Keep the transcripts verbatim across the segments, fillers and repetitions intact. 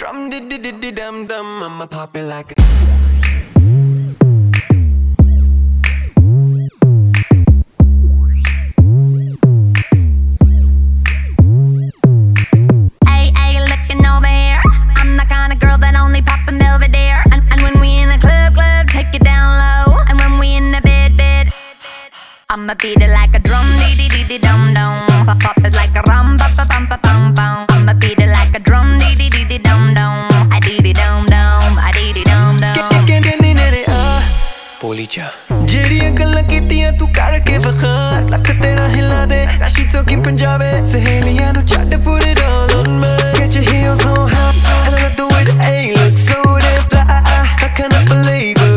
drum, di di di di dum dum. I'ma pop it like a. I'ma beat it like a drum, dee dee dee dee dum dum. Pop pop it like a rum, ba ba bum ba bum bum. I'ma beat it like a drum, dee dee dee dee dum dum. I dee dee dum dum, I dee dee dum dum. ਕਹਿੰਦੀ ਨੇ ਰੇ ਆ ਬੋਲੀ ਜਾ ਜਿਹੜੀਆਂ ਗੱਲਾਂ ਕੀਤੀਆਂ ਤੂੰ ਕਰਕੇ ਵਖਾ ਲੱਕ ਤੇਰਾ ਹਿਲਾ ਦੇ ਰਾਸ਼ੀ talking ਪੰਜਾਬੀ ਸਹੇਲੀਆਂ ਨੂੰ ਛੱਡ put it all on me. Get your heels on high and let the way the A look so damn fly. I cannot believe it.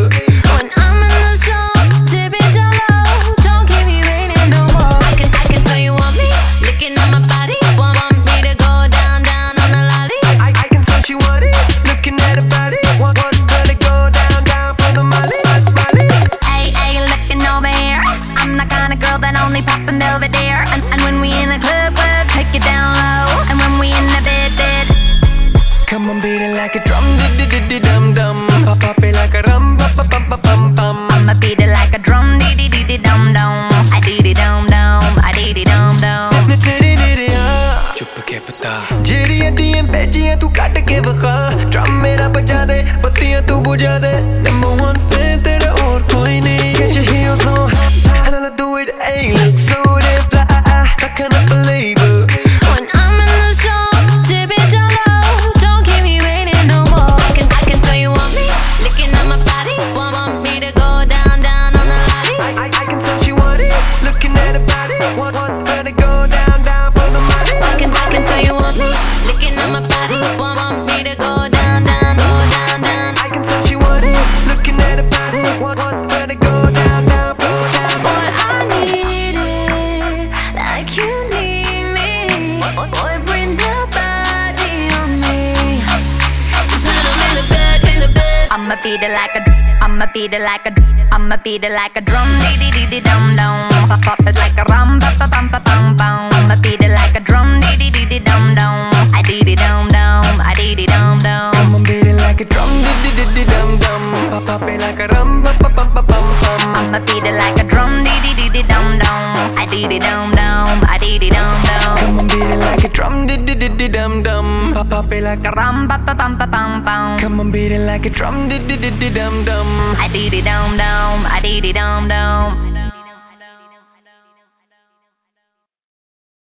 And, and when we in the club, we'll take it down low. And when we in the bed, bed, come on, beat it like a drum, di di di di dum dum. Pop pop it like a rum, pa pa pa pa pum pum. I'ma beat it like a drum, di di di di dum dum. I dee di dum dum, I dee di dum dum. चुप के पता Jerry अड्डियां भेजियां तू cut के वखा drum मेरा बजा दे बत्तियां तू बुझा दे नंबर वन फैन तेरा और कोई नहीं. Get your heels on high and I love the way the A look so damn fly. I cannot believe it. When I'm in the zone, dip it down low. Don't keep me waiting no more. I can, I can tell you want me, licking on my body. Want, want me to go down, down on the lolly. I, I, I can tell she want it, looking at her body. Want, want her to go down, down for the money. I can, I can tell you want me, licking on my body. Want, want me to go down, down, go down, down. I can tell she want it, looking at her body. Want, want her to go down, down, go down. Boy, I need it like you need me. Boy, boy, bring that body on me. 'Cause when I'm in the bed, in the bed, I'ma beat it like a, I'ma beat it like a, I'ma beat it like a drum, dee dee dee dee dum dum. Pop pop it like a rum, ba ba bum ba bum bum. I'ma beat it like a drum, dee dee dee dee dum dum. I dee dee dum dum, I dee dee dum dum. Come on, beat it like a drum, di di di di dum dum. Pop pop it like a rum, ba ba bum ba bum bum. I'ma beat it like a drum, dee dee dee dee dum dum. I dee dee dum dum, I dee dee dum dum. Come on, beat it like a drum, di di di di dum dum. Pop pop it like a Rum, ba ba bum ba bum bum. come on, beat it like a drum, di di di di dum dum. I dee dee dum dum, I dee dee dum dum.